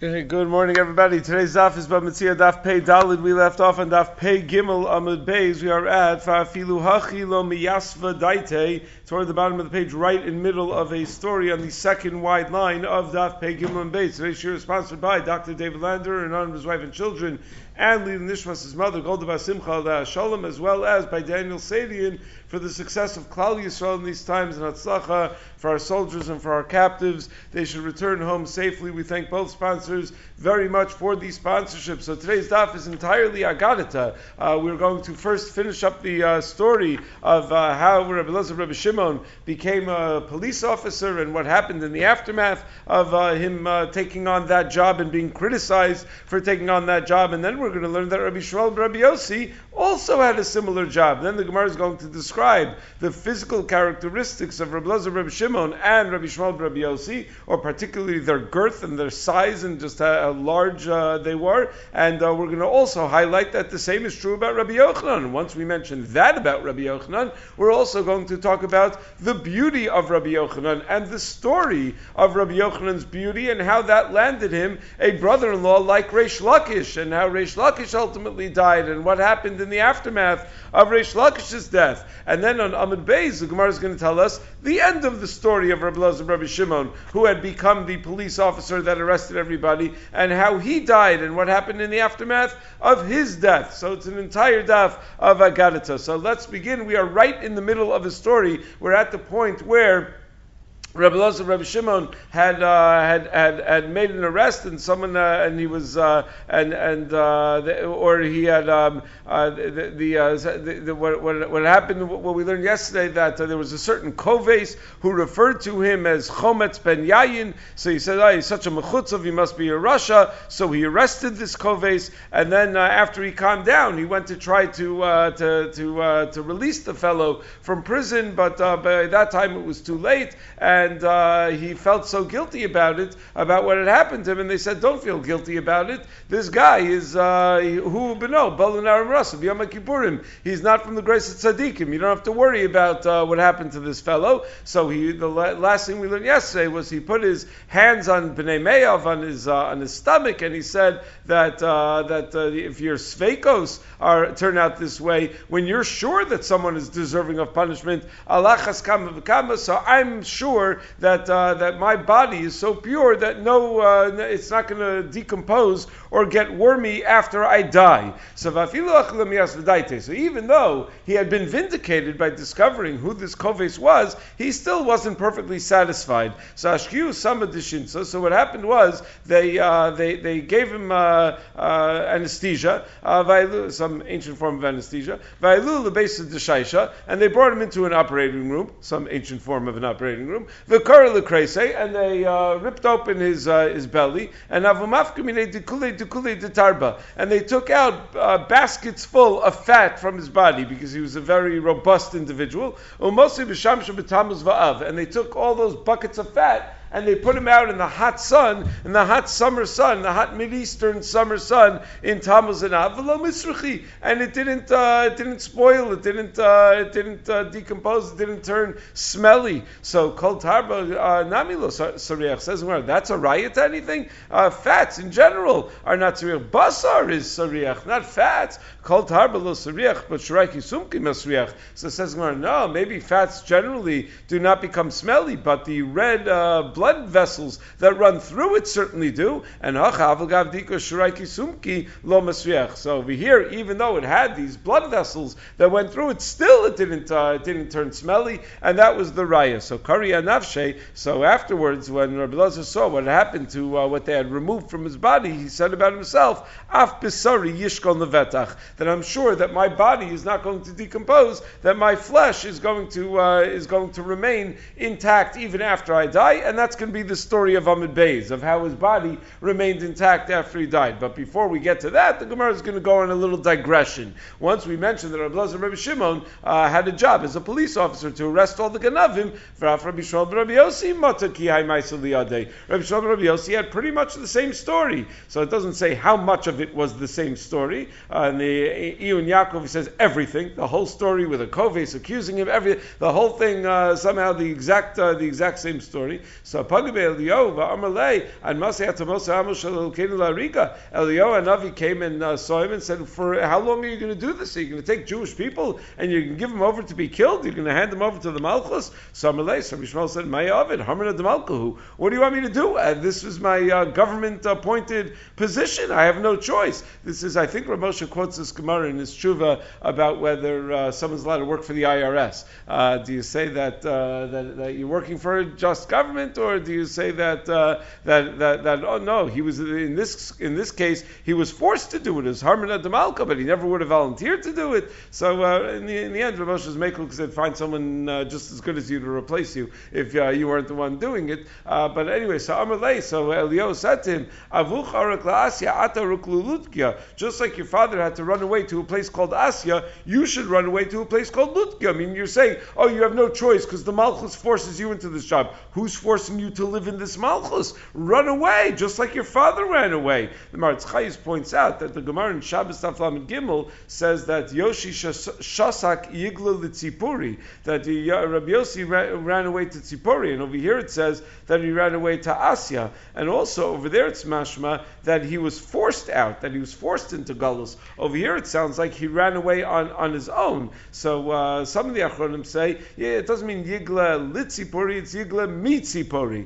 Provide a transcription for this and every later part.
Okay, good morning, everybody. Today's daf is Bamitzia Daf Pei Dalid. We left off on Daf Pei Gimel Amud Beis. We are at Fa'afilu Hachi Lo Miyasva Daite, toward the bottom of the page, right in middle of a story on the second wide line of Daf Pei Gimel Amud Beis. Today's shir is sponsored by Dr. David Lander in honor of his wife and children, and Lila Nishmas' mother, Golda Basimcha Shalom, as well as by Daniel Sadian for the success of Klal Yisrael in these times, and Hatzlacha for our soldiers and for our captives. They should return home safely. We thank both sponsors very much for these sponsorships. So today's daf is entirely Agadita. We're going to first finish up the story of how Rabbi Elazar Rabbi Shimon became a police officer and what happened in the aftermath of him taking on that job and being criticized for taking on that job. And then we're going to learn that Rabbi Shmuel Rabbi Yossi also had a similar job. Then the Gemara is going to describe the physical characteristics of Rabbi Elazar Rabbi Shimon and Rabbi Shmuel Rabbi Yossi, or particularly their girth and their size and just how large they were. And we're going to also highlight that the same is true about Rabbi Yochanan. Once we mention that about Rabbi Yochanan, we're also going to talk about the beauty of Rabbi Yochanan and the story of Rabbi Yochanan's beauty and how that landed him a brother-in-law like Reish Lakish, and how Reish Lakish ultimately died and what happened in the aftermath of Reish Lakish's death. And then on Amud Beis, the Gemara is going to tell us the end of the story of Rabbi Elazar Rabbi Shimon, who had become the police officer that arrested everybody, and how he died and what happened in the aftermath of his death. So it's an entire daf of Agadita. So let's begin. We are right in the middle of a story. We're at the point where Rabbi Elazar Rabbi Shimon had made an arrest, and someone and he was or he had what happened. What we learned yesterday, that there was a certain koves who referred to him as Chometz ben Yayin. So he said, "Oh, he's such a mechutzav, he must be a Rasha." So he arrested this koves, and then after he calmed down, he went to try to release the fellow from prison, but by that time it was too late. And he felt so guilty about what had happened to him, and they said, "Don't feel guilty about it. This guy is who beno balunarim rasa b'yom kippurim. He's not from the grace of tzaddikim. You don't have to worry about what happened to this fellow." So the last thing we learned yesterday was he put his hands on Bnei Me'av, on his stomach, and he said that if your sveikos turn out this way, when you're sure that someone is deserving of punishment, Allah chaskam v'kama. So I'm sure that my body is so pure that it's not going to decompose or get wormy after I die. So even though he had been vindicated by discovering who this koves was, he still wasn't perfectly satisfied. So ashkiu sama dishinsa. So what happened was they gave him anesthesia, some ancient form of anesthesia, and they brought him into an operating room, some ancient form of an operating room. The Kara Lekrese, and they ripped open his belly, and and they took out baskets full of fat from his body because he was a very robust individual. And they took all those buckets of fat and they put him out in the hot sun, in the hot summer sun, the hot Mid-Eastern summer sun in Tammuz and Av, and it didn't spoil, it didn't decompose, it didn't turn smelly. So Kol Tarba Namilo Sariach says, well, that's a riot to anything? Fats in general are not Sariach. Basar is Sariach, not fats. Kol Tarba lo Sariach, but Shuraiki Sumki Masriach. So it says, no, maybe fats generally do not become smelly, but the red blood vessels that run through it certainly do. And so over here, even though it had these blood vessels that went through it, still it didn't turn smelly, and that was the raya. So Kariya Nafshe. So afterwards, when Rabbi Elazar saw what happened to what they had removed from his body, he said about himself, Af Bisari Yishkol Nevetach, that I'm sure that my body is not going to decompose, that my flesh is going to remain intact even after I die, and that's going to be the story of Amud Beis, of how his body remained intact after he died. But before we get to that, the Gemara is going to go on a little digression. Once we mentioned that Rabbi Elazar Rabbi Shimon had a job as a police officer to arrest all the Ganavim, Rabbi Shmuel Rabbi Yossi had pretty much the same story. So it doesn't say how much of it was the same story. And the Iyun Yaakov says everything, the whole story with a koves accusing him, the whole thing somehow the exact same story. So So Pagabe Eliyahu va'amalei and Masei Atamosa Amos Shel Elokeinu La'ariga. Eliyahu Hanavi came and saw him and said, "For how long are you going to do this? Are you going to take Jewish people and you're going to give them over to be killed? You're going to hand them over to the Malchus?" So Amalei, so Bishmael said, "Ma'avid Hamina Demalkahu. What do you want me to do? This is my government appointed position. I have no choice." This is, I think, Rav Moshe quotes this Gemara in his tshuva about whether someone's allowed to work for the IRS. Do you say that you're working for a just government, or do you say that oh no, he was in this case he was forced to do it as Harmana Demalka, but he never would have volunteered to do it. So in the end, Rav Moshe's Mekel said, find someone just as good as you to replace you if you weren't the one doing it. But anyway, so Amalei, so Eliyahu said to him, Avuch arak la'asya ata ruklulutkia. Just like your father had to run away to a place called Asya, you should run away to a place called Lutkia. I mean, you're saying, oh, you have no choice because the Malchus forces you into this job. Who's forcing you to live in this Malchus? Run away, just like your father ran away. The Maritz Chayes points out that the Gemara in Shabbos Daf Lamed Gimel says that Yoshi Shasak Yigla Litzipuri, that Rabbi Yossi ran away to Tzipori, and over here it says that he ran away to Asya, and also over there it's mashma that he was forced out, that he was forced into Galus. Over here it sounds like he ran away on his own. So some of the Achronim say, yeah, it doesn't mean Yigla Litzipori, it's Yigla Mitzipori.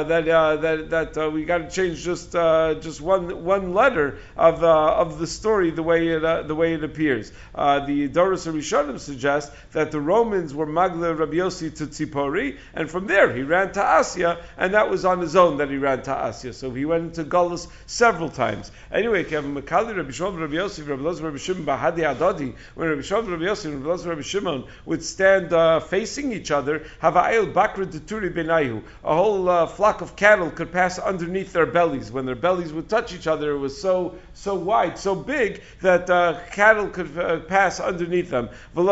That we got to change just one letter of the story the way it appears. The Doros Rishonim suggest that the Romans were Magla Rabbi Yossi to Tzipori, and from there he ran to Asya, and that was on his own that he ran to Asya. So he went into Galus several times. Anyway, Makali Rabbi Shimon Rabbi Yossi, Rabbi Loz Rabbi Shimon Bahadi Adodi, when Rabbi Shimon Rabbi Yossi and Rabbi Loz Rabbi Shimon would stand facing each other, Hava'il Bakra Deturi Benayu, a whole flock of cattle could pass underneath their bellies. When their bellies would touch each other, it was so wide, so big that cattle could pass underneath them.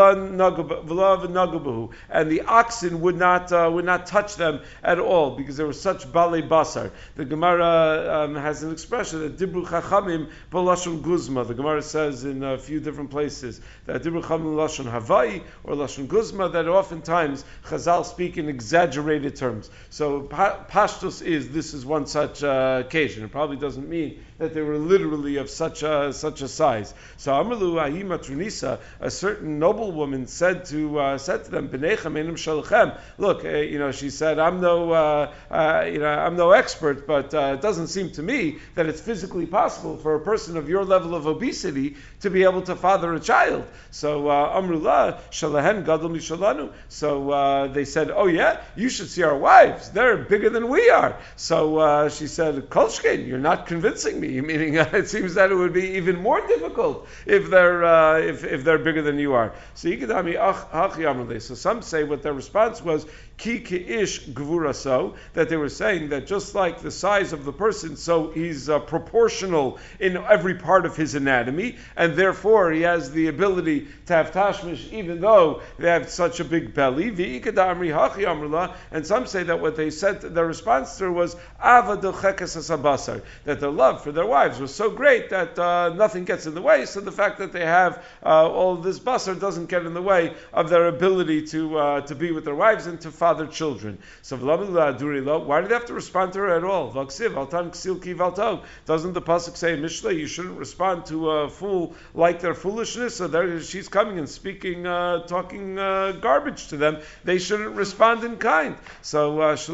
And the oxen would not touch them at all because there was such balei basar. The Gemara has an expression that dibru chachamim b'lashon guzma. The Gemara says in a few different places that dibru chachamim lashon havai or lashon guzma, that oftentimes Chazal speak in exaggerated terms. So pashtus this is one such occasion. It probably doesn't mean that they were literally of such a size. So Amrlu Ahima Trunisa, a certain noblewoman said to them, B'nechem enim shalchem. Look, she said, I'm no expert, but it doesn't seem to me that it's physically possible for a person of your level of obesity to be able to father a child. So Amrullah Shalahen Gadol Mishalanu. So they said, oh yeah, you should see our wives. They're bigger than we are. So she said, Kolshkin, you're not convincing me. Meaning, it seems that it would be even more difficult if they're bigger than you are. So some say what their response was, ki keish gvuraso, that they were saying that just like the size of the person, so he's proportional in every part of his anatomy, and therefore he has the ability to have tashmish even though they have such a big belly. And some say that what they said, their response to her was ava delchekes asabasar, that their love for their wives was so great that nothing gets in the way. So the fact that they have all this basar doesn't get in the way of their ability to be with their wives and to father children. So why do they have to respond to her at all? Doesn't the pasuk say in Mishlei you shouldn't respond to a fool like their foolishness? So there she's coming and speaking, talking garbage to them. They shouldn't respond in kind. So if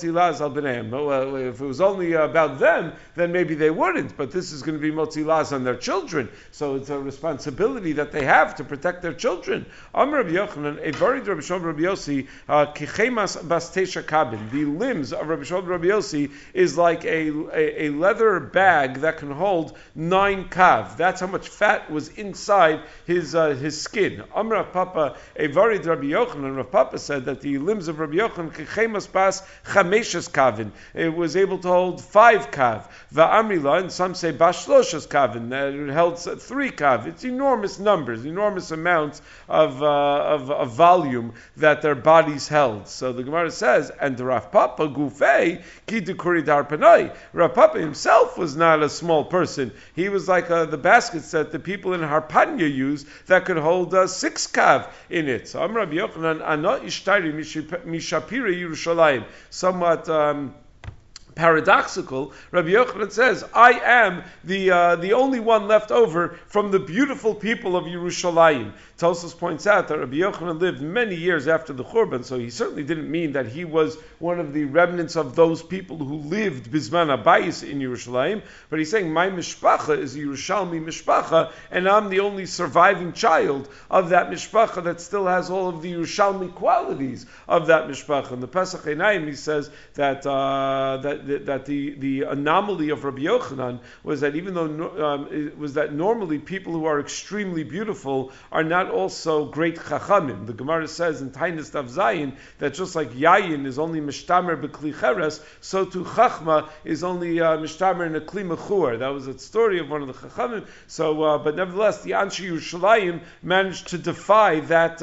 it was only about them, then maybe they wouldn't. But this is going to be motzilaz on their children. So it's a responsibility that they have to protect their children. Amr Rabbi Yochanan, a very Rabbi Shimon Rabbi Yossi, kichemas bastesha kabin. The limbs of Rabbi Shimon Rabbi Yossi is like a leather bag that can hold 9 kav. That's how much fat was inside his skin. Amr Rav Papa, a very Rabbi Yochanan, Rav Papa said that the limbs of Rabbi Yochanan kichemas bas chameshes kavin. It was able to hold 5 kav. Va'amrila, and some say bashloshas kavin, that it held 3 kav. It's enormous numbers, enormous amounts of volume that their bodies held. else. So the Gemara says, and the Rav Papa Gufei Ki Dekuri Darpanai. Rav Papa himself was not a small person. He was like the baskets that the people in Harpanya use that could hold 6 kav in it. So Amar Rabbi Yochanan, Ana Ishtari Mishapira Yerushalayim. Somewhat paradoxical. Rabbi Yochanan says, I am the only one left over from the beautiful people of Yerushalayim. Tosfos points out that Rabbi Yochanan lived many years after the Churban, so he certainly didn't mean that he was one of the remnants of those people who lived Bisman Abayis in Yerushalayim, but he's saying, my mishpacha is a Yerushalmi mishpacha, and I'm the only surviving child of that mishpacha that still has all of the Yerushalmi qualities of that mishpacha. In the Pesach Einayim, he says that the anomaly of Rabbi Yochanan was that even though normally people who are extremely beautiful are not also great chachamim. The Gemara says in Tainis Tav Zayin that just like Yayin is only mishtamer b'kli cheres, so too Chachma is only mishtamer in a kli mechur. That was a story of one of the chachamim. So, but nevertheless, the Anshe Yerushalayim managed to defy that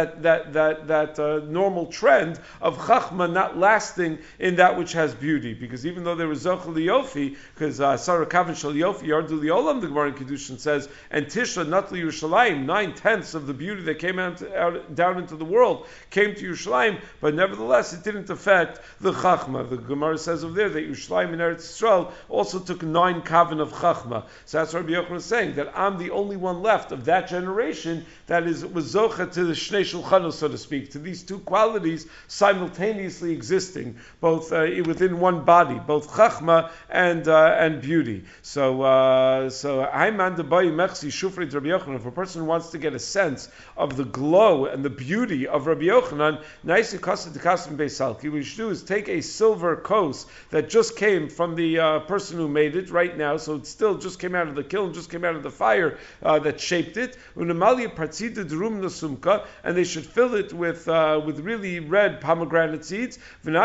normal trend of Chachma not lasting in that which has beauty. Because even though there was Zochel Yofi, because Sarah Kavin Shal Yofi Yardu Liolam, the Gemara in Kedushin says, and Tisha Natli Yerushalayim, 9/10 of the beauty that came out down into the world came to Yerushalayim, but nevertheless it didn't affect the Chachma. The Gemara says over there that Yerushalayim in Eretz Yisrael also took 9 kavan of Chachma. So that's what Rabbi Yochanan is saying, that I'm the only one left of that generation that was Zocha to the Shnei Shulchanos, so to speak, to these two qualities simultaneously existing, both within one body, both Chachma and beauty. So Hayman Debayi Mechsi Shufri Rabbi Yochanan, if a person wants to get a sense of the glow and the beauty of Rabbi Yochanan, what you should do is take a silver kos that just came from the person who made it right now, so it still just came out of the kiln, just came out of the fire that shaped it, and they should fill it with really red pomegranate seeds, and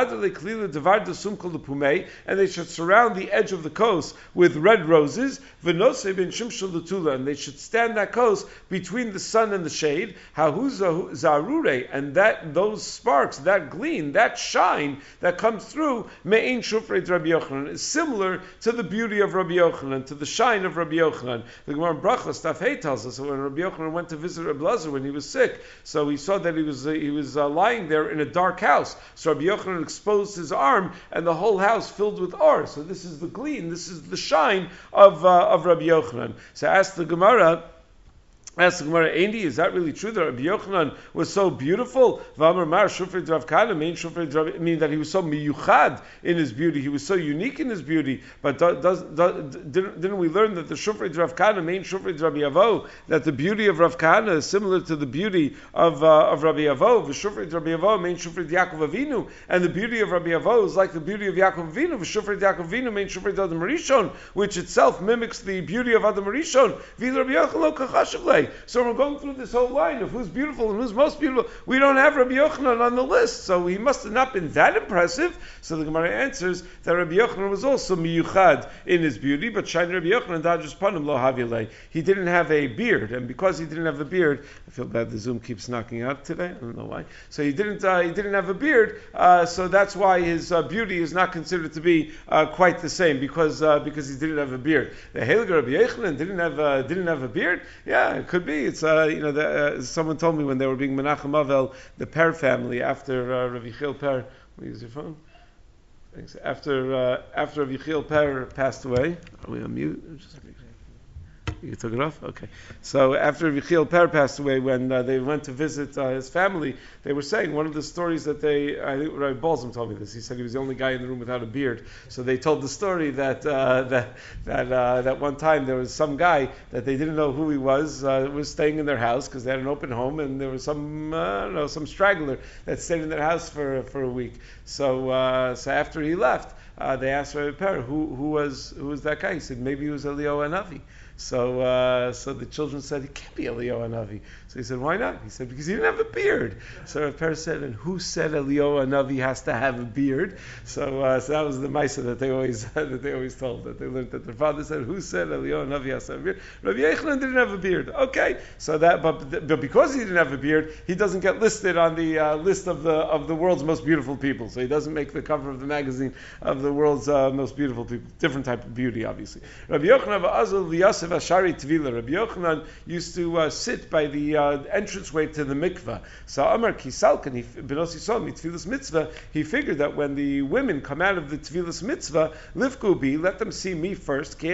they should surround the edge of the kos with red roses, and they should stand that kos between the sun and the shade, and that those sparks, that gleam, that shine that comes through me'ein shufrei Rabbi Yochanan is similar to the beauty of Rabbi Yochanan, to the shine of Rabbi Yochanan. The Gemara Brachos Daf Hey tells us that when Rabbi Yochanan went to visit Rabbi Lazar when he was sick, so he saw that he was lying there in a dark house. So Rabbi Yochanan exposed his arm, and the whole house filled with or. So this is the gleam, this is the shine of Rabbi Yochanan. So ask the Gemara, Andy, is that really true that Rabbi Yochanan was so beautiful? Mean that he was so miyuchad in his beauty, he was so unique in his beauty. But didn't we learn that the Shufrei Rav Kahana, main Shufrei Rabbi Avo, that the beauty of Rav Kahana is similar to the beauty of Rabbi Avo? The Shufrei Rabbi Avo, main Shufrei Yaakov Avinu, and the beauty of Rabbi Avo is like the beauty of Yaakov Avinu. The Shufrei Yaakov Avinu, main Shufrei Adam Rishon, which itself mimics the beauty of Adam Rishon. So we're going through this whole line of who's beautiful and who's most beautiful. We don't have Rabbi Yochanan on the list, so he must have not been that impressive. So the Gemara answers that Rabbi Yochanan was also miyuchad in his beauty, but Shani Rabbi Yochanan dajus panim lo havilei. He didn't have a beard, and because he didn't have the beard, I feel bad the Zoom keeps knocking out today. I don't know why. So he didn't have a beard, so that's why his beauty is not considered to be quite the same because he didn't have a beard. The Heilige Rabbi Yochanan didn't have a beard. Yeah, it could be. It's someone told me when they were being Menachem Avel, the Per family after Rav Yechiel Per. Will you use your phone? Thanks. After Rav Yechiel Per passed away, are we on mute? You took it off? Okay. So after Yechiel Per passed away, when they went to visit his family, they were saying one of the stories that I think Rabbi Balsam told me this. He said he was the only guy in the room without a beard. So they told the story that one time there was some guy that they didn't know who he was staying in their house because they had an open home, and there was some straggler that stayed in their house for a week. So after he left, they asked Rabbi Per, who was that guy? He said maybe he was Eliyahu Hanavi. So the children said, he can't be Eliyahu Hanavi. So he said, why not? He said, because he didn't have a beard. So Rav Per said, and who said Eliyahu Hanavi has to have a beard? So that was the Maisa that they always told, that they learned that their father said, who said Eliyahu Hanavi has to have a beard? Rabbi Yochanan didn't have a beard. Okay, so that, but because he didn't have a beard, he doesn't get listed on the list of the world's most beautiful people. So he doesn't make the cover of the magazine of the world's most beautiful people. Different type of beauty, obviously. Rabbi Yochanan v'azal v'yasef ashari tvila. Rabbi Yochanan used to sit by the entranceway to the mikveh. So Amar Kisalkan, Benos Yisrael mitfilas mitzvah. He figured that when the women come out of the tfilas mitzvah, lifku bi, let them see me first. So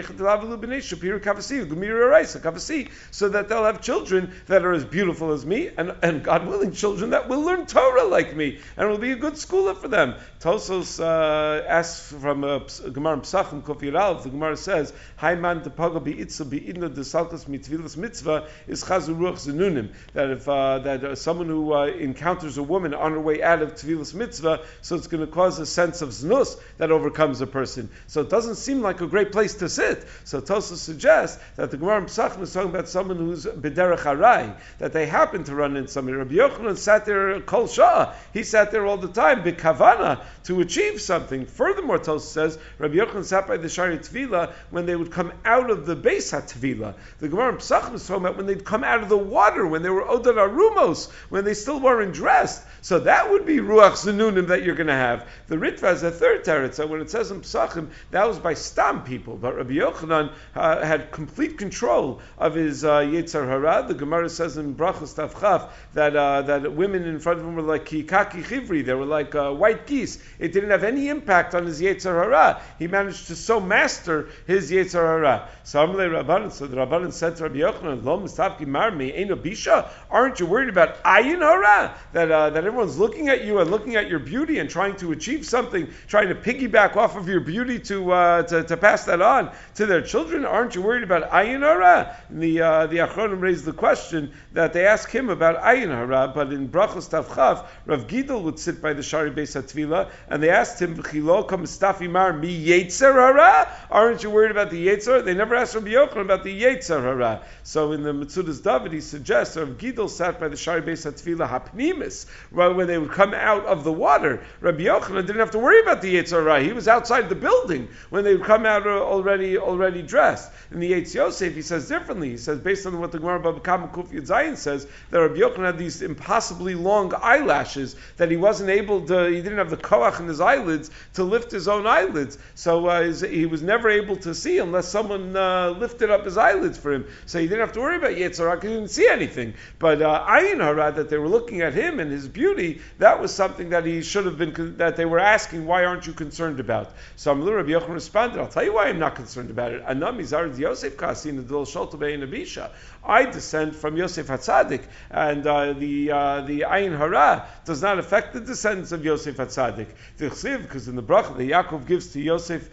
that they'll have children that are as beautiful as me, and God willing, children that will learn Torah like me, and will be a good schooler for them. Tosos asks from Gemara Psachim Kofir Aleph. The Gemara says, "Hayman depaga beitzel beidna desalkas mitvilas mitzvah is chazu ruach zenunim." That if someone who encounters a woman on her way out of tvilas mitzvah, so it's going to cause a sense of znus that overcomes a person. So it doesn't seem like a great place to sit. So Tosos suggests that the Gemara Psachim is talking about someone who's bederech harai, that they happen to run into somebody. Rabbi Yochanan sat there kol shah. He sat there all the time b'kavana to achieve something. Furthermore, Tosos says Rabbi Yochanan sat by the Shari Tvila when they would come out of the Beis HaTvila. The Gemara Psachim is talking about when they'd come out of the water, when they were Odar Arumos, when they still weren't dressed. So that would be Ruach Zenunim that you're going to have. The Ritva has a third teretz. So when it says in Psachim, that was by Stam people. But Rabbi Yochanan had complete control of his Yetzer Hara. The Gemara says in Brachos Tavchaf that women in front of him were like Kikaki Chivri. They were like white geese. It didn't have any impact on his Yetzer Hara. He managed to so master his Yetzer Hara. So the Rabbanan said to Rabbi Yochanan, Lo mistavki marmi eino bisha. Aren't you worried about ayin hara? That everyone's looking at you and looking at your beauty and trying to achieve something, trying to piggyback off of your beauty to pass that on to their children. Aren't you worried about ayin hara? The Achronim raised the question that they asked him about ayin hara, but in Brachos Tavchav, Rav Gidel would sit by the Shari Beis HaTvila, and they asked him, "V'chilo kam stafi mar mi yetzer hara? Aren't you worried about the yetzer?" They never asked Rabbi Yochanan about the yetzer hara. So in the Metzudas David, he suggests Rav Gidel sat by the Shari Beis HaTvila hapnimis, right when they would come out of the water. Rabbi Yochanan didn't have to worry about the yetzer hara. He was outside the building when they would come out already dressed. In the Eitz Yosef, he says differently. He says, based on what the Gemara Bava Kama Kuf Yud Zayin says, that Rabbi Yochanan had these impossibly long eyelashes that he wasn't able to, he didn't have the koach in his eyelids to lift his own eyelids. So he was never able to see unless someone lifted up his eyelids for him. So he didn't have to worry about Yetzer Hara because he didn't see anything. But Ayin Hara, that they were looking at him and his beauty, that was something that he should have been, that they were asking, why aren't you concerned about? So Rabbi Yochanan responded, I'll tell you why I'm not concerned about it. Anami Zard Yosef Kasin Adol Sholto Bein Abisha. I descend from Yosef HaTzadik, and the Ayin Hara does not affect the descendants of Yosef HaTzadik. Because in the bracha that Yaakov gives to Yosef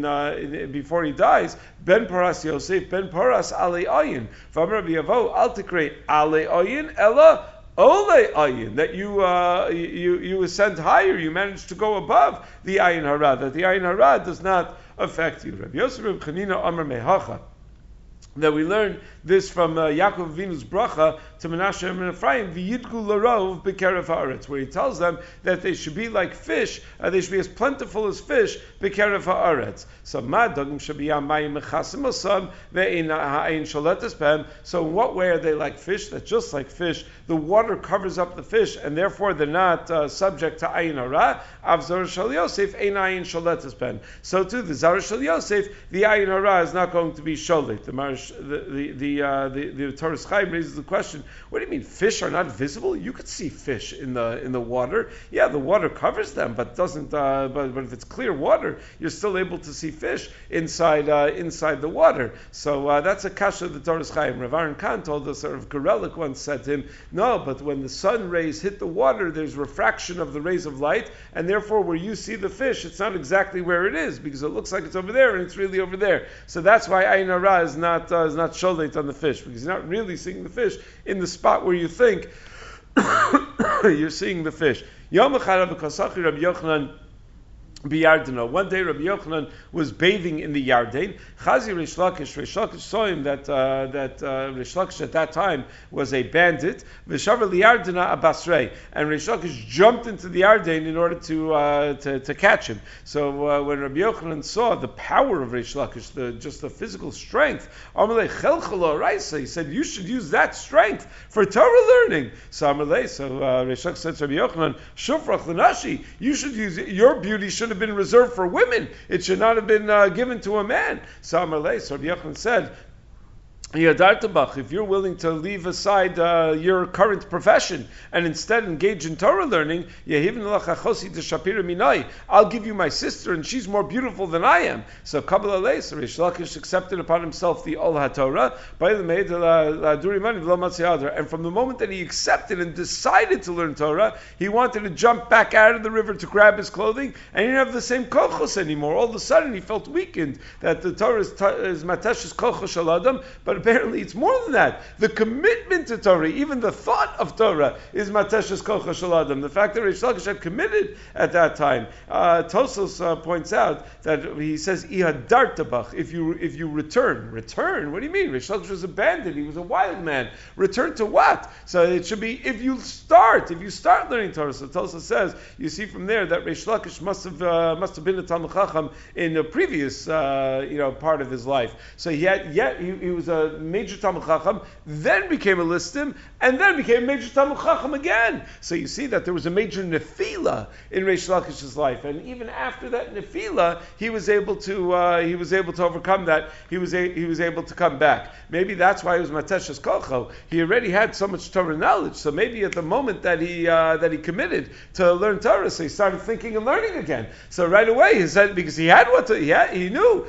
before he dies, Ben Paras Yosef, Ben Paras Ale Ayin. V'amar Rabbi Yavo, Al Tikrei Ale Ayin, Ella Ole Ayin, that you ascend higher, you manage to go above the Ayin Hara, that the Ayin Hara does not affect you. Rabbi Yosef Reb Chanina Amar Mehacha, that we learn this from Yaakov Avinu's bracha to Menashe and Ephraim, v'yidgu larov b'kerev haaretz, where he tells them that they should be like fish, they should be as plentiful as fish b'kerev haaretz. So ma dagim shabiyam mayim mechasim osam ve'in ha'ayin sholetes b'hem. So in what way are they like fish? That just like fish, the water covers up the fish, and therefore they're not subject to ayin hara. Av zara shel Yosef ein ayin sholetes b'hem. So too the zara shel Yosef, the ayin hara is not going to be sholet. The Torah Chaim raises the question: what do you mean fish are not visible? You could see fish in the water. Yeah, the water covers them, but doesn't. But if it's clear water, you're still able to see fish inside the water. So that's a kasha of the Torah Chaim. Rav Aaron Kahn told us, or Rav Gorelik once said to him, no, but when the sun rays hit the water, there's refraction of the rays of light, and therefore where you see the fish, it's not exactly where it is because it looks like it's over there and it's really over there. So that's why Ayin Hara is not sholet on the fish, because you're not really seeing the fish in the spot where you think you're seeing the fish. Yom Echad Rabbi Yochanan Biyardena. One day Rabbi Yochanan was bathing in the Yarden. Chazi Reish Lakish saw him that Reish Lakish at that time was a bandit. V'shavar liyardena abasrei, and Reish Lakish jumped into the Yarden in order to catch him. So when Rabbi Yochanan saw the power of Reish Lakish, just the physical strength, Amalei chelchalo raisa, he said you should use that strength for Torah learning. So Amalei, Reish Lakish said to Rabbi Yochanan, Shufrach l'nashi, you should use it. Your beauty should have been reserved for women. It should not have been given to a man. So Rabbi Yochanan said, if you're willing to leave aside your current profession and instead engage in Torah learning, I'll give you my sister and she's more beautiful than I am. So Kabbalah Leis, Reish Lakish accepted upon himself the Ol HaTorah, and from the moment that he accepted and decided to learn Torah, he wanted to jump back out of the river to grab his clothing, and he didn't have the same kochos anymore. All of a sudden he felt weakened, that the Torah is matesh's kochos shel adam, but apparently it's more than that. The commitment to Torah, even the thought of Torah, is matesh's kochos shel adam. The fact that Reish Lakish had committed at that time. Tosfos points out that he says, Ihadartabach, if you return. Return? What do you mean? Reish Lakish was a bandit, he was a wild man. Return to what? So it should be, if you start learning Torah. So Tosfos says, you see from there that Reish Lakish must have been a Talmid Chacham in a previous part of his life. So he was a major Talmid Chacham, then became a listim, and then became a major Talmid Chacham again. So you see that there was a major nefila in Reish Lakish's life, and even after that nefila, he was able to overcome that. He was able to come back. Maybe that's why he was matesh's kocho. He already had so much Torah knowledge. So maybe at the moment that he committed to learn Torah, so he started thinking and learning again. So right away he said, because he had he knew.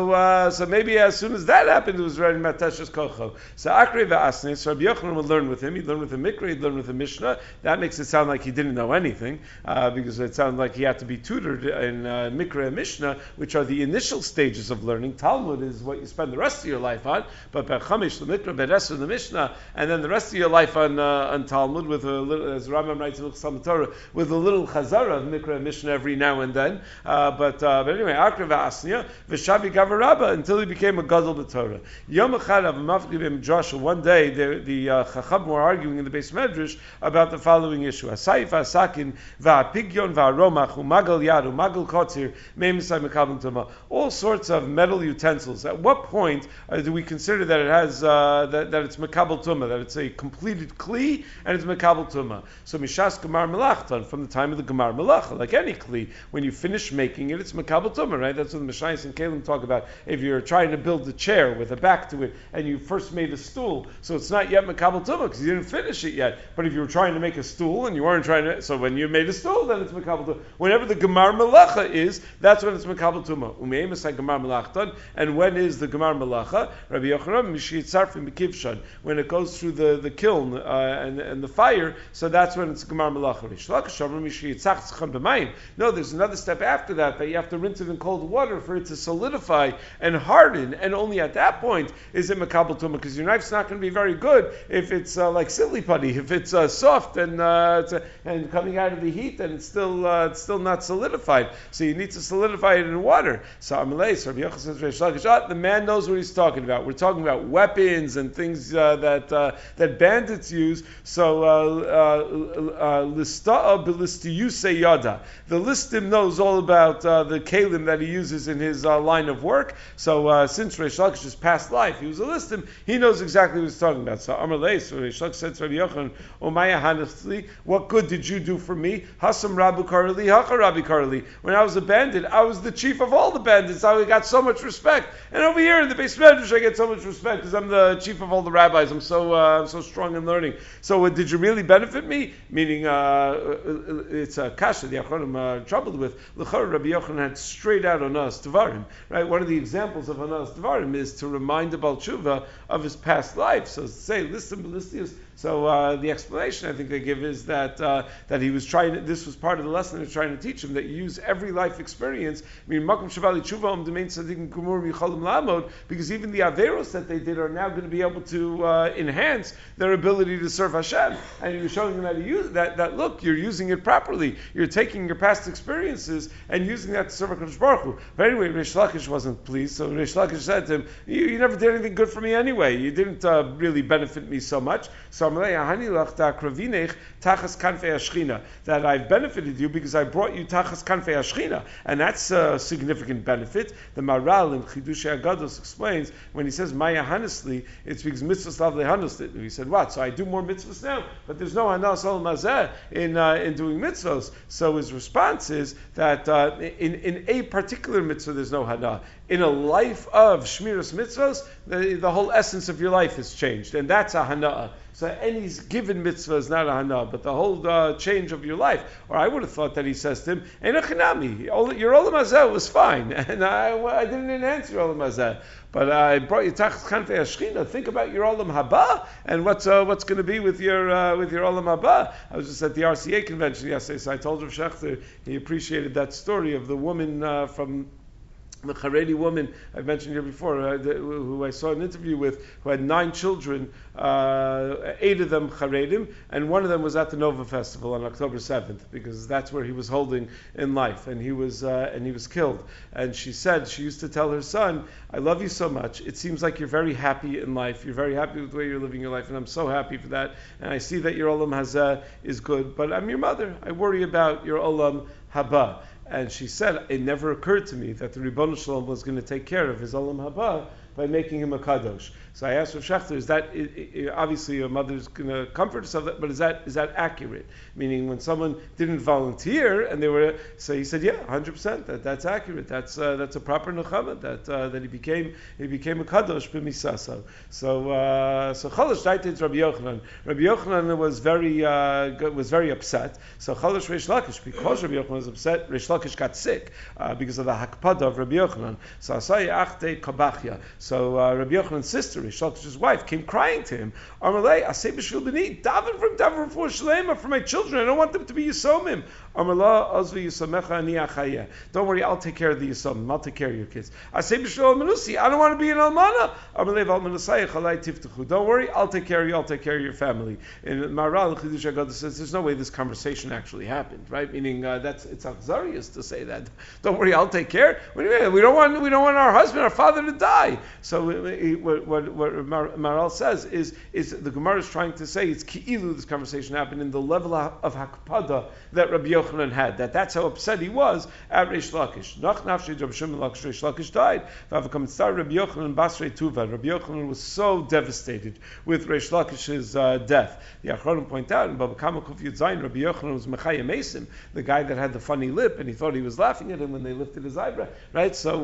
So maybe as soon as that happened, it was already matesh's kocho. So Akrei v'Asnes, so Rabbi Yochanan would learn with him. He'd learn with the Mikra, he'd learn with the Mishnah. That makes it sound like he didn't know anything, because it sounded like he had to be tutored in Mikra and Mishnah, which are the initial stages of learning. Talmud is what you spend the rest of your life on, but Chamish, the Mikra, Beres, the Mishnah, and then the rest of your life on Talmud, with a little, as Rambam writes in Chasam Torah, with a little chazara of Mikra and Mishnah every now and then. But anyway, Akrei v'Asnes, v'Shavi Gavarabba, until he became a Gadol b'Torah. Yom Echad Avamavgivim Joshua. One day, the Chacham were arguing in the Beis Medrash about the following issue: Asayif Asakin va'Pigyon va'Aromach u'Magal Yad u'Magal Kotzir me'Misay Mekabel Tuma. All sorts of metal utensils. At what point do we consider that it has that it's Mekabel Tuma, that it's a completed kli and it's Mekabel Tuma? So Mishas Gemar Melachtan, from the time of the Gemar Melacha, like any kli, when you finish making it, it's Mekabel Tuma, right? That's what the Mishayis and Kalim talk about. If you're trying to build a chair with a back to it, and you first made a stool, so it's not yet Mekabel Tumah because you didn't finish it yet. But if you were trying to make a stool and you weren't trying to, so when you made a stool, then it's Mekabel Tumah. Whenever the Gemar Melacha is, that's when it's Mekabel Tumah. Umeim is like Gemar Melachtan, and when is the Gemar Melacha? Rabbi Yochanan Mishiyitzarfim Bekivshan, when it goes through the kiln and the fire, so that's when it's Gemar Melacha. No, there's another step after that you have to rinse it in cold water for it to solidify and harden, and only at that point is it Mekabel Tumah, because your knife's not going to be very good if it's like silly putty. If it's soft and coming out of the heat, then it's still not solidified. So you need to solidify it in water. So Rabbi Yochanan says, the man knows what he's talking about. We're talking about weapons and things that bandits use. So lista'a b'listiyusei yada. The listim knows all about the kalim that he uses in his line of work. So since Reish Lakish's past life, he was a listim, he knows exactly what he's talking about. So Amar Leis, so Reish Lakish said to Rabbi Yochanan, Omaya Hanafli, what good did you do for me? Hasam Rabu Karali, Hacha Rabbi Karali. When I was a bandit, I was the chief of all the bandits. I got so much respect. And over here in the Beis Medrash, I get so much respect because I'm the chief of all the rabbis. I'm so strong in learning. So did you really benefit me? Meaning, it's a kasha the Achronim are troubled with. L'chor Rabbi Yochanan had straight out on us Devarim. Right? One of the examples of Anas Devarim is to remind the Baal Tshuva tshuva of his past life. So say, listen, Belistius. So the explanation I think they give is that he was trying. This was part of the lesson they're trying to teach him, that you use every life experience. I mean, makom shavali tshuva domain tzaddikim gemurim yicholim lamod, because even the averos that they did are now going to be able to enhance their ability to serve Hashem. And you're showing them how to use that. Look, you're using it properly. You're taking your past experiences and using that to serve HaKadosh Baruch Hu. But anyway, Reish Lakish wasn't pleased. So Reish Lakish said to him, "You never did anything good for me anyway. You didn't really benefit me so much. So that I've benefited you because I brought you tachas kanfei ashchina, and that's a significant benefit." The Maral in Chidushei Agados explains when he says Maya Hanesli, it's because mitzvahs lav lehanos. He said, "What? So I do more mitzvahs now, but there's no hanas al mazeh in doing mitzvahs." So his response is that in a particular mitzvah there's no hana. In a life of shmiras mitzvahs, the whole essence of your life has changed, and that's a hana. So any given mitzvah is not a hana, but the whole change of your life. Or I would have thought that he says to him, "Ein achinami, your olam hazeh was fine, and I didn't enhance your olam hazeh, but I brought you tachas kanfei ashchina. Think about your olam haba and what's going to be with your olam haba." I was just at the RCA convention yesterday, so I told Rav Shechter he appreciated that story of the woman from the Haredi woman I've mentioned here before, who I saw an interview with, who had 9 children, 8 of them Haredim, and one of them was at the Nova Festival on October 7th, because that's where he was holding in life, and he was killed. And she said, she used to tell her son, "I love you so much. It seems like you're very happy in life. You're very happy with the way you're living your life, and I'm so happy for that. And I see that your olam hazeh is good, but I'm your mother. I worry about your olam haba." And she said, it never occurred to me that the Ribbon Shalom was going to take care of his Olam Haba by making him a Kadosh. So I asked Rav Shechter, is that, obviously your mother's going to comfort herself, but is that accurate? Meaning when someone didn't volunteer and they were, so he said, yeah, 100%, that's accurate. That's a proper nechama, that he became a Kadosh b'misaso. So Chalash Daitid Rabbi Yochanan. Rabbi Yochanan was very upset. So Chalash Reish Lakish, because Rabbi Yochanan was upset, Reish Lakish got sick because of the hakpada of Rabbi Yochanan. So Asai Achte Kabachya. So Rabbi Yochanan's sister, Reish Lakish's wife, came crying to him. Amalei, Asay b'shvil b'ni, daven for Shalema, for my children. I don't want them to be Yisomim. Amallah, Azvi Yisomecha Ani Achayeh. Don't worry, I'll take care of the Yisomim. I'll take care of your kids. Asay b'shvil Menusi, I don't want to be an Almana. Amalei Val Menusayich Alai Tiftechu. Don't worry, I'll take care of you. I'll take care of your family. And Maral Chidush Haggadah says there's no way this conversation actually happened, right? Meaning it's Achzarius to say that. Don't worry, I'll take care. What do you mean? We don't want our husband, our father to die. So what Maral says is the Gemara is trying to say it's ki'ilu, this conversation happened in the level of hakpada that Rabbi Yochanan had. That's how upset he was at Reish Lakish. Nach nafshi Rabbi Shimon Lakish, Reish Lakish died. Rabbi Yochanan Basrei Tuva. Rabbi Yochanan was so devastated with Reish Lakish's death. The Achronim point out in Baba Kama Kuf Yud Zayin, Rabbi Yochanan was Mechayim Mesim, the guy that had the funny lip, and he thought he was laughing at him when they lifted his eyebrow. Right? So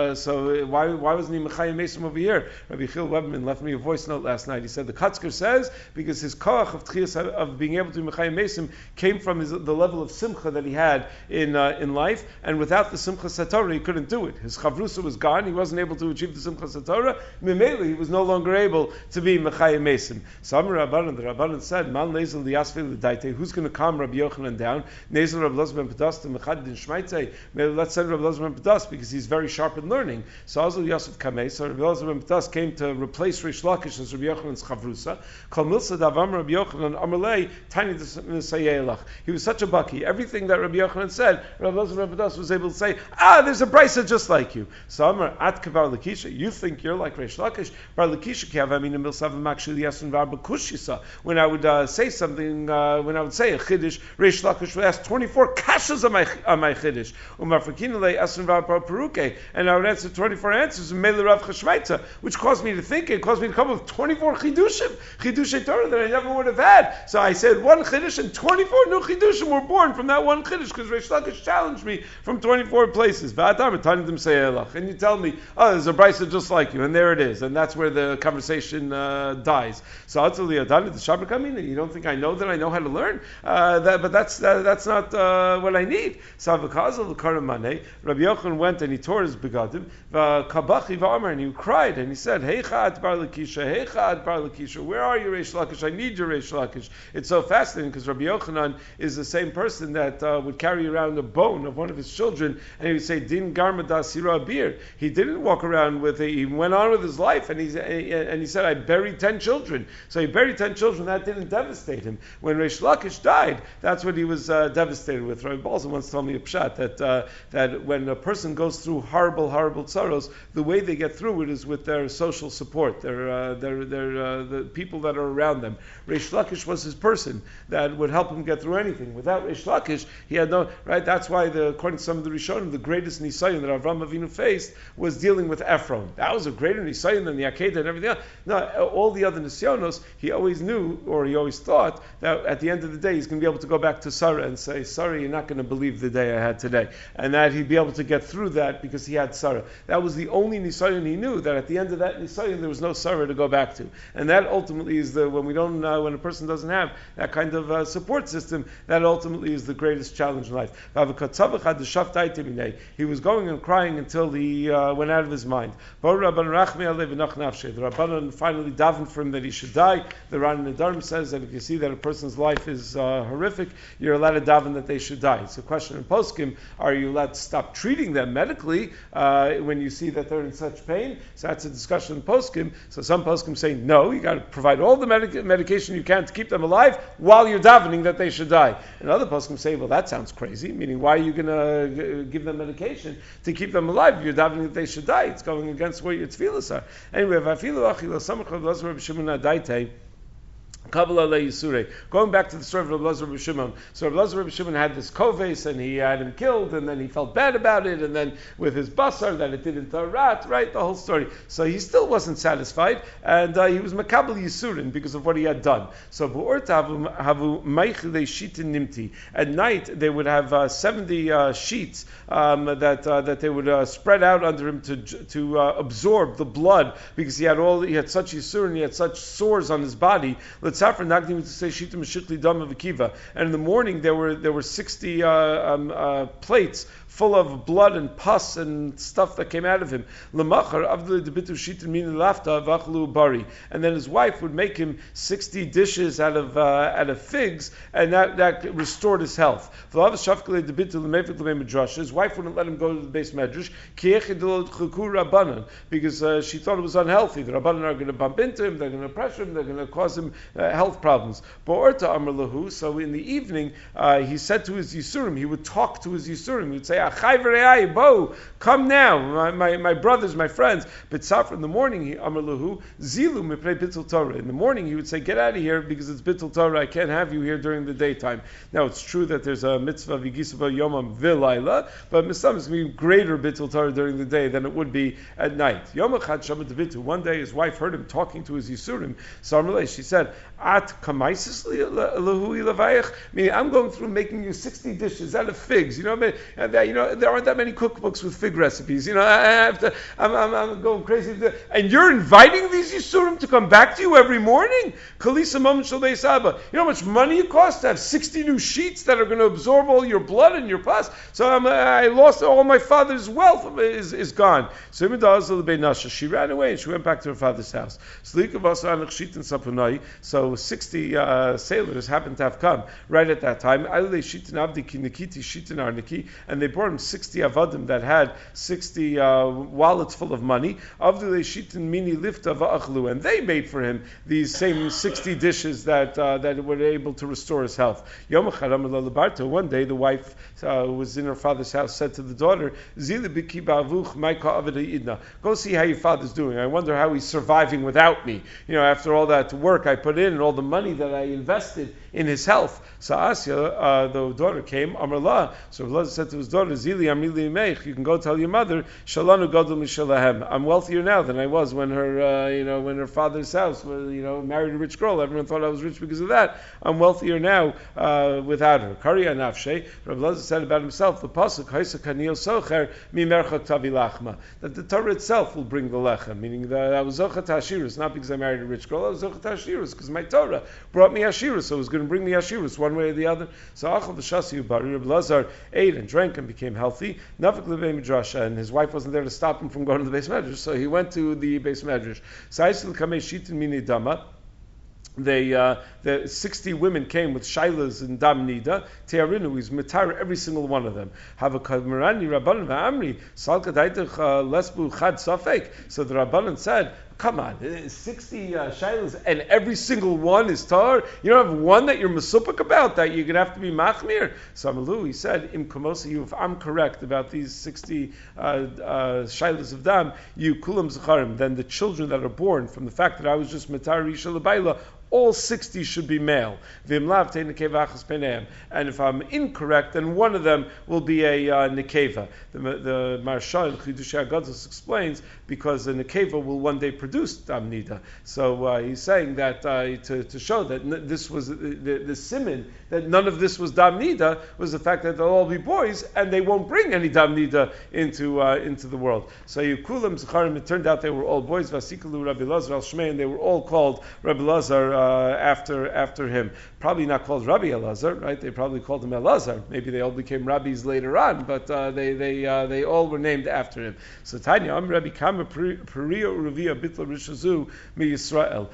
why wasn't he Mechayim Mesim over here? Rabbi Chil Webman left me a voice note last night. He said the Katzker says because his koach of tchias of being able to be Mechayim Mesim came from the level of simcha that he had in life, and without the simcha satorah he couldn't do it. His chavrusa was gone. He wasn't able to achieve the simcha satorah. Mimele, he was no longer able to be Mechayim Mesim. So the Rabbanan said, Man lezel liyasvei l'daite. Who's going to calm Rabbi Yochanan down? Nezel Rabbi Elazar ben Pedas to Mechad din Shmaitei. Let's send Rabbi Elazar ben Pedas because he's very sharp in learning. So Azul Yosef Kamei. So Rabbi Elazar ben Pedas came to replace Reish Lakish as Rabbi Yochanan's chavrusa. Kol milsa davam Rabbi Yochanan amalei tiny d'sayelach. He was such a bucky. Everything that Rabbi Yochanan said, Rabbi Elazar ben Pedas was able to say, there's a brisa just like you. So Amar at kavar Lakisha. You think you're like Reish Lakish? Bar Lakisha ki havamina milsav makshil yasun var b'kushisa. When I would say something, when I would say a chiddush, Reish Lakish would ask 24 kashas on my chiddush. Umarfakinale yasun var peruke, and I would answer 24 answers in Mele Rav Chashmaitza, which caused me to think. It caused me to come up with 24 chidushei Torah that I never would have had. So I said one chiddush, and 24 new chidushim were born from that one chiddush because Reish Lakish challenged me from 24 places. And you tell me, there's a brisa just like you, and there it is, and that's where the conversation dies. So I'll tell you, you don't think I know that I know how to learn? But that's not what I need. So Rabbi Yochanan went and he tore his begadim, and he and cried, and he said, Heicha at Bar Lakisha, Heicha at Bar Lakisha, where are you, Reish Lakish? I need you, Reish Lakish. It's so fascinating because Rabbi Yochanan is the same person that would carry around a bone of one of his children, and he would say, Din Garma da Sira Bir. He didn't walk around with it, he went on with his life, and he said, I buried 10 children. So he buried 10 children, that didn't devastate him. When Reish Lakish died, that's what he was devastated with. Rabbi Balza once told me a pshat that when a person goes through horrible sorrows, the way they get through it is with their social support, the people that are around them. Reish Lakish was his person that would help him get through anything. Without Reish Lakish, he had no, right? That's why, according to some of the Rishonim, the greatest nisayon that Avram Avinu faced was dealing with Ephron. That was a greater nisayon than the Akedah and everything else. No, all the other nisyonos, he always knew, or he always thought, that at the end of the day, he's going to be able to go back to Sarah and say, sorry, you're not going to believe the day I had today. And that he'd be able to get through that because he had Sarah. That was the only nisayon he knew, that at the end of that nisayon, there was no Sarah to go back to. And that ultimately is when a person doesn't have that kind of support system, that ultimately is the greatest challenge in life. He was going and crying until he went out of his mind. The Rabbanan finally davened for him that he should die. The Ran Nedarim says that if you see that a person's life is horrific, you're allowed to daven that they should die. It's a question in poskim, are you allowed to stop treating them medically when you see that they're in such pain? So that's a discussion in poskim. So some poskim say, no, you got to provide all the medication you can to keep them alive while you're davening that they should die. And other poskim say, well, that sounds crazy, meaning why are you going to give them medication to keep them alive if you're davening that they should die? It's going against what your tefillas are. Anyway, going back to the story of Rabbi Elazar Rabbi Shimon. So Rabbi Elazar Rabbi Shimon had this koves, and he had him killed, and then he felt bad about it, and then with his basar that it didn't rat, right, the whole story. So he still wasn't satisfied, and he was makabel yisurin because of what he had done. So at night they would have 70 sheets that they would spread out under him to absorb the blood, because he had such yisurin, he had such sores on his body. And in the morning there were 60 plates full of blood and pus and stuff that came out of him. And then his wife would make him 60 dishes out of figs, and that restored his health. His wife wouldn't let him go to the base medrash because she thought it was unhealthy. The Rabbanan are going to bump into him, they're going to pressure him, they're going to cause him health problems. So in the evening, he said to his Yisurim, he would talk to his Yisurim, he would say, come now, my brothers, my friends. But Safra in the morning, Zilu Bittul Torah. In the morning he would say, get out of here because it's Bittul Torah, I can't have you here during the daytime. Now it's true that there's a mitzvah Vigisava Yomam Vilayla, but Misam is going to be greater Bittul Torah during the day than it would be at night. One day his wife heard him talking to his Yisurim. She said, At kamaisis lehui levayich. Meaning, I'm going through making you 60 dishes out of figs. You know, there aren't that many cookbooks with fig recipes. You know, I'm going crazy. And you're inviting these Yisurim to come back to you every morning? Kalisa mom shalei saba. You know how much money it costs to have 60 new sheets that are going to absorb all your blood and your pus? So I lost all my father's wealth is gone. So she ran away and she went back to her father's house. So 60 sailors happened to have come right at that time. And they brought him 60 avadim that had 60 wallets full of money. And they made for him these same 60 dishes that were able to restore his health. One day the wife who was in her father's house said to the daughter, go see how your father's doing. I wonder how he's surviving without me. You know, after all that work I put in and all the money that I invested in his health. So Asya, the daughter, came. Amrullah. So Allah said to his daughter, Zili Amrili Meich, you can go tell your mother, Shalanu Gadol Mishalahem. I'm wealthier now than I was when her father's house, married a rich girl. Everyone thought I was rich because of that. I'm wealthier now without her. Kariya Nafshe. Rav Elazar said about himself, the pasuk Haisa Kaniyos Socher Mi Merchak Tavi Lachma, that the Torah itself will bring the lechem, meaning that I was Zochat Hashirus, not because I married a rich girl. I was Zochat Hashirus because my Torah brought me Hashirus, so it was going and bring the Yashirus one way or the other. So Achal V'Shasi Ubari, Rabbi Lazar ate and drank and became healthy. Nafik Levei Midrasha, and his wife wasn't there to stop him from going to the Beis Medrash, so he went to the Beis Medrash. Sa'isel Kamei Shitin Mini Dama. The 60 women came with shailas and dam nida. Te'arinu is matar every single one of them. Have a kadmarani rabbanan va'amri salka daitach lesbu chad safek. So the rabbanan said, come on, 60 shailas and every single one is tar. You don't have one that you're masupik about that you're gonna have to be machmir. So Amalu, he said, im kamosi, if I'm correct about these 60 shailas of dam, you kulam zacharim. Then the children that are born from the fact that I was just matar risha lebaila, all 60 should be male. And if I'm incorrect, then one of them will be a nekeva. The Maharsha in Chidushei HaGadlus explains because a nekeva will one day produce dam nida. So he's saying that to show that this was the siman, that none of this was dam nida, was the fact that they'll all be boys and they won't bring any dam nida into the world. So Yukulam Zacharim, it turned out they were all boys. Vasikalu Rabbi Lazar al Shmei, and they were all called Rabbi Lazar after him. Probably not called Rabbi Elazar, right? They probably called him Elazar. Maybe they all became rabbis later on, but they all were named after him. So Tanya, Rabbi Kama Peria Uruvia Bitla Rishazu Mi Yisrael.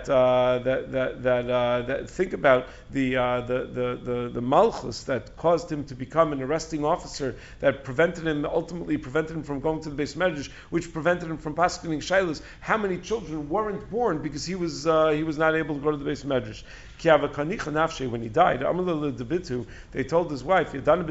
That think about the malchus that caused him to become an arresting officer, that ultimately prevented him from going to the Beis Medrash, which prevented him from paskening shailas. How many children weren't born because he was not able to go to the Beis Medrash? When he died, they told his wife, he told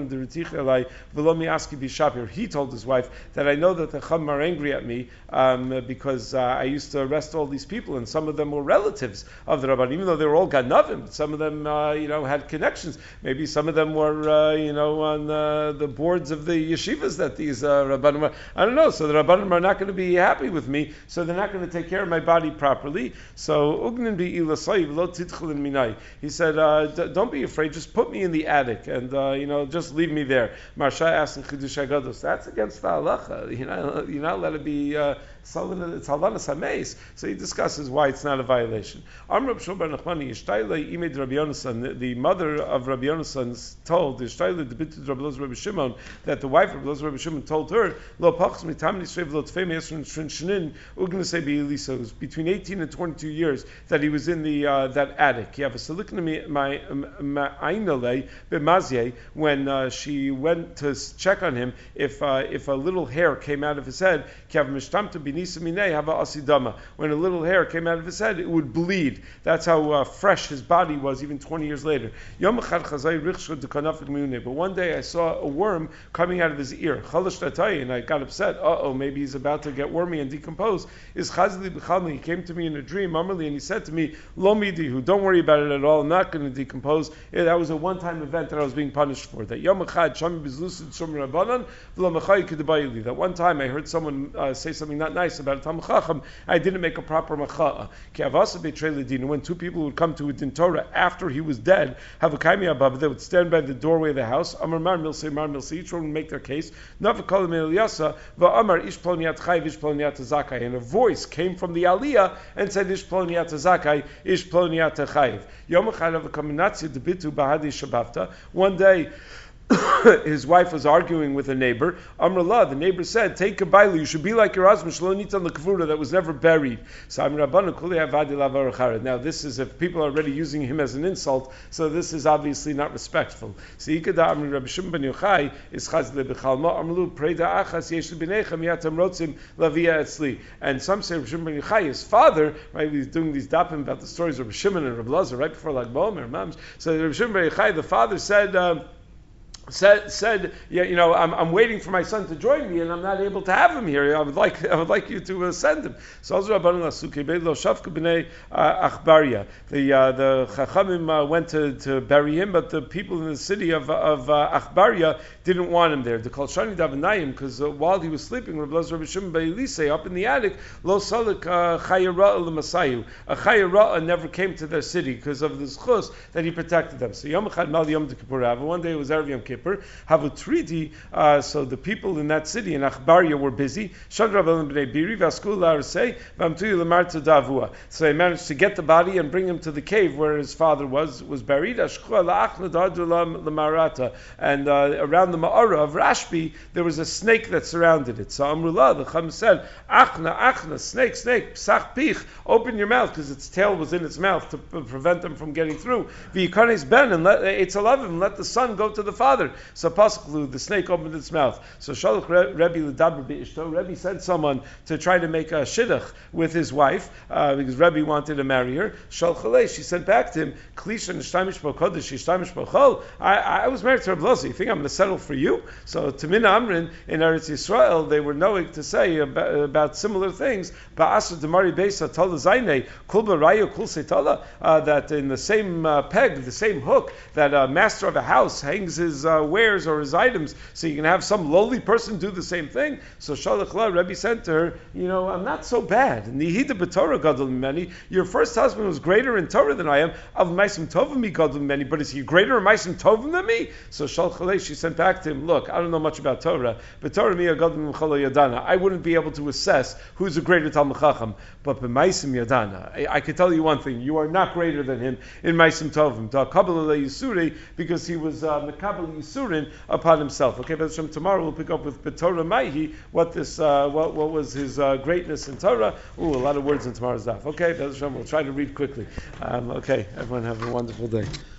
his wife that I know that the Chum are angry at me because I used to arrest all these people, and some of them were relatives of the Rabban, even though they were all Ganavim. Some of them had connections. Maybe some of them were on the boards of the yeshivas that these Rabbanim were. I don't know. So the Rabbanim are not going to be happy with me, so they're not going to take care of my body properly. So Ugnin bi ilasai v'lo titchel in minai. He said, don't be afraid, just put me in the attic and just leave me there. Maharsha asked in Chidushei HaGadlus, that's against the halacha. You're not allowed to be it's halanas hameis. So he discusses why it's not a violation. The mother of Rabbi Yonasan told that the wife of Rabbi Shimon told her, it was between 18 and 22 years that he was in that attic. You have a when she went to check on him, if a little hair came out of his head, when a little hair came out of his head, it would bleed. That's how fresh his body was, even 20 years later. But one day I saw a worm coming out of his ear, and I got upset. Maybe he's about to get wormy and decompose. He came to me in a dream, and he said to me, Lo midihu, don't worry about it at all, I'm not going to decompose. That was a one-time event that I was being punished for. That one time I heard someone say something not nice about a Talmid Chacham, I didn't make a proper macha'a. When two people would come to a din Torah after he was dead, they would stand by the doorway of the house, each one would make their case, and a voice came from the Aliyah and said, Ish ploniat zakai, Ish ploniat chayiv. One day, his wife was arguing with a neighbor. Amrullah, the neighbor said, "Take a bailu. You should be like your husband, shlonitan lekavura, that was never buried." So now this is if people are already using him as an insult. So this is obviously not respectful. So Ikada Amri Rabbi Shimon ben Yochai is chazle bechalma Amrulu preda achas yesh b'nechem yatam rotzim lavia etzli. And some say Rabbi Shimon ben Yochai, his father, right? He's doing these dapim about the stories of Rabbi Shimon and Rabbi Lazar right before Lag B'Omer. So Rabbi Shimon ben Yochai, the father said, I'm waiting for my son to join me, and I'm not able to have him here. I would like you to send him. So the Chachamim went to bury him, but the people in the city of Achbaria didn't want him there. The Kolshani Davanayim, because while he was sleeping, Rabbi Shimon ben Elisei up in the attic, Lo Salik Chayara L'Masayu. A Chayara never came to their city because of the schus that he protected them. So Yom Echad Mal Yom Kippur, one day it was Erev Yom Kippur. Kippur. Havutridi, so the people in that city in Achbaria were busy. So they managed to get the body and bring him to the cave where his father was buried. And around the Ma'ara of Rashbi, there was a snake that surrounded it. So Amrullah, the Chum said, Achna, snake, psach pich, open your mouth, because its tail was in its mouth to prevent them from getting through. V'yikanes ben, and let the son go to the father. So Pasuklu, the snake opened its mouth. So Shalach Rebbe l'daber b'ishto, Rebbe sent someone to try to make a shidduch with his wife, because Rebbe wanted to marry her. Shalchalei, she sent back to him, Klisha n'shtamish b'kodesh, y'shtamish b'chol. I was married to Reb Lozi. You think I'm going to settle for you? So Tamina Amrin in Eretz Yisrael, they were knowing to say about similar things. Ba'asr demari beisa tola zaynei kul b'raya kul setala, that in the same peg, the same hook, that a master of a house hangs his wares or his items, so you can have some lowly person do the same thing. So Shalach La, Rebbe sent to her, I'm not so bad. Nihida b'Torah gadol mimeni. Your first husband was greater in Torah than I am. Av ma'asim tovim mi gadol mimeni. But is he greater in ma'asim tovim than me? So Shalach La, she sent back to him, look, I don't know much about Torah, but Torah mi gadol mimchalo yadana. I wouldn't be able to assess who's a greater Talmid Chacham, but b'ma'asim yadana, I could tell you one thing: you are not greater than him in ma'asim tovim. Da kabbalah yisuri, because he was mekabel yisurin upon himself. Okay, but tomorrow we'll pick up with B'Torah Maihi, what was his greatness in Torah. Ooh, a lot of words in tomorrow's daf. Okay, we'll try to read quickly. Okay, everyone have a wonderful day.